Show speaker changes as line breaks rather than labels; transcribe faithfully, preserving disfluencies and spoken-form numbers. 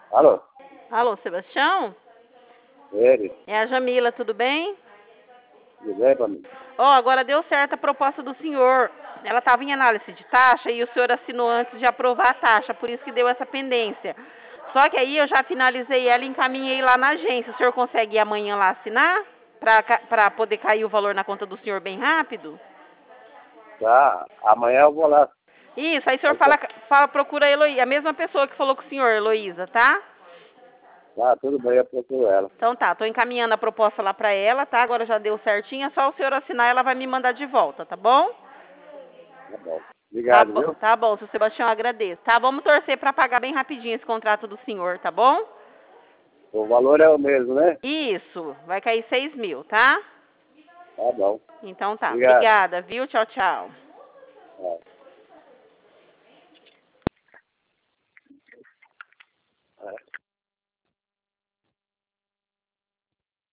Alô?
Alô, Sebastião?
Ele?
É a Jamila, tudo bem?
Tudo bem, família?
Ó, agora deu certo a proposta do senhor. Ela estava em análise de taxa e o senhor assinou antes de aprovar a taxa, por isso que deu essa pendência. Só que aí eu já finalizei ela e encaminhei lá na agência. O senhor consegue ir amanhã lá assinar? Para poder cair o valor na conta do senhor bem rápido?
Tá, amanhã eu vou lá.
Isso, aí o senhor
Aí tá,
fala, fala procura a Heloísa, a mesma pessoa que falou com o senhor, Heloísa, tá?
tá, tudo bem, eu procuro ela.
Então tá, tô encaminhando a proposta lá pra ela, tá? Agora já deu certinho, é só o senhor assinar, ela vai me mandar de volta, tá bom?
Tá bom.
Tá
Obrigado,
bom,
viu?
tá bom, seu Sebastião, eu agradeço. Tá, vamos torcer pra pagar bem rapidinho esse contrato do senhor, tá bom?
O valor é o mesmo, né?
Isso, vai cair seis mil, tá?
Tá bom.
Então tá,
Obrigado.
obrigada, viu? Tchau, tchau.
Tá.